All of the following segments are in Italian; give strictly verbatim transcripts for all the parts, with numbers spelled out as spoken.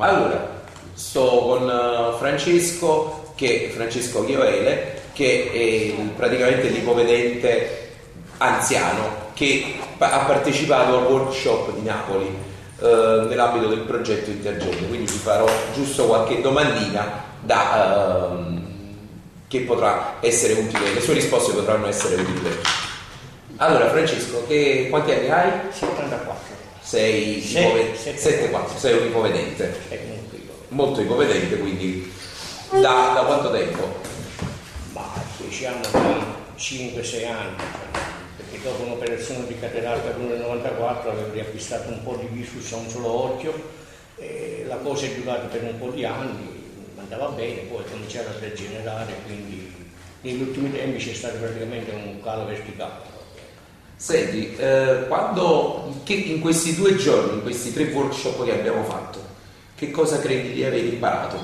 Allora, sto con uh, Francesco, che Francesco Chioele, che è il, praticamente l'ipovedente anziano che ha partecipato al workshop di Napoli uh, nell'ambito del progetto Intergenere, quindi vi farò giusto qualche domandina da, uh, che potrà essere utile, le sue risposte potranno essere utili. Allora Francesco, che, quanti anni hai? settantaquattro. Sei settantaquattro, sei un ipovedente. Molto ipovedente, quindi da, da quanto tempo? Ma diciamo da cinque sei anni, perché dopo un'operazione di catarata nel novantaquattro avevo riacquistato un po' di visus a un solo occhio, e la cosa è durata per un po' di anni, andava bene, poi cominciare a degenerare, quindi negli ultimi tempi c'è stato praticamente un calo verticale. Senti, eh, quando che in questi due giorni, in questi tre workshop che abbiamo fatto, che cosa credi di aver imparato?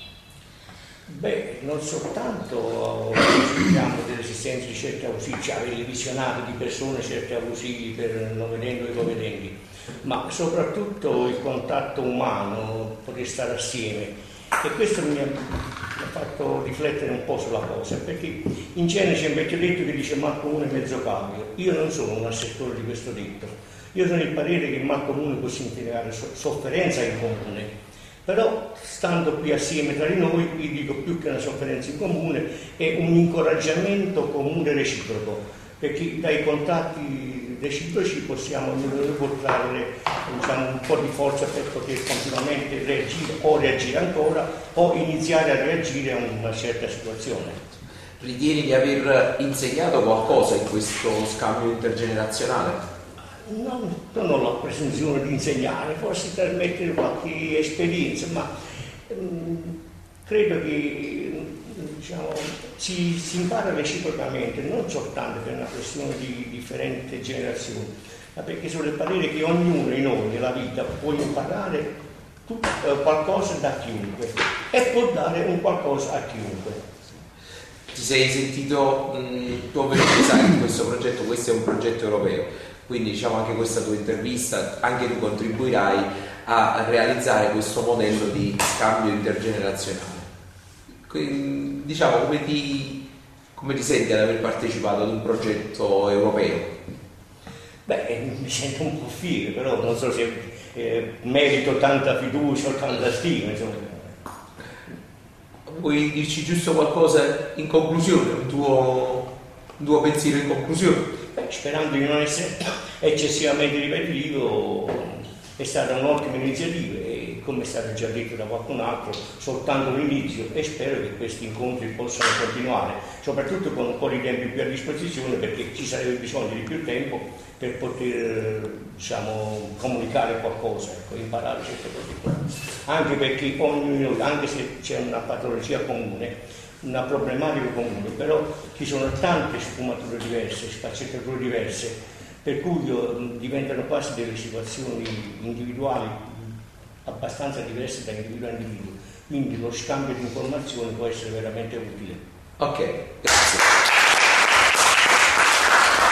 Beh, non soltanto diciamo, dell'esistenza di certi ausili, cioè averli visionati di persone, certi ausili per non vedendo e ipovedenti, ma soprattutto il contatto umano, poter stare assieme. E questo mi ha, mi ha fatto riflettere un po' sulla cosa, perché in genere c'è un vecchio detto che dice mal comune mezzo cavio. Io non sono un assertore di questo detto, io sono il parere che il mal comune può significare sofferenza in comune, però stando qui assieme tra di noi, io dico più che una sofferenza in comune, è un incoraggiamento comune reciproco, perché dai contatti reciproci possiamo portare diciamo, un po' di forza per poter continuamente reagire o reagire ancora o iniziare a reagire a una certa situazione. Ritieni di aver insegnato qualcosa in questo scambio intergenerazionale? Non, non ho la presunzione di insegnare, forse trasmettere qualche esperienza, ma mh, credo che diciamo, si, si impara reciprocamente, non soltanto per una questione di differenti generazioni, ma perché sono il parere che ognuno di noi nella vita può imparare tutto, eh, qualcosa da chiunque e può dare un qualcosa a chiunque. Ti sei sentito, mh, tu ovviamente sai in questo progetto, questo è un progetto europeo, quindi diciamo anche questa tua intervista, anche tu contribuirai a realizzare questo modello di scambio intergenerazionale. Quindi, diciamo, come ti, come ti senti ad aver partecipato ad un progetto europeo? Beh, mi sento un po' fiero, però non so se eh, merito tanta fiducia o tanta stima, insomma. Vuoi dirci giusto qualcosa in conclusione, un tuo, un tuo pensiero in conclusione? Beh, sperando di non essere eccessivamente ripetitivo, è stata un'ottima iniziativa e, come è stato già detto da qualcun altro, soltanto un inizio, e spero che questi incontri possano continuare, soprattutto con un po' di tempo più a disposizione, perché ci sarebbe bisogno di più tempo per poter diciamo, comunicare qualcosa, ecco, imparare certe cose qua. Anche perché ognuno di noi, anche se c'è una patologia comune, una problematica comune, però ci sono tante sfumature diverse, sfaccettature diverse, per cui diventano quasi delle situazioni individuali abbastanza diverse da individuo a individuo, quindi lo scambio di informazioni può essere veramente utile. Ok, grazie.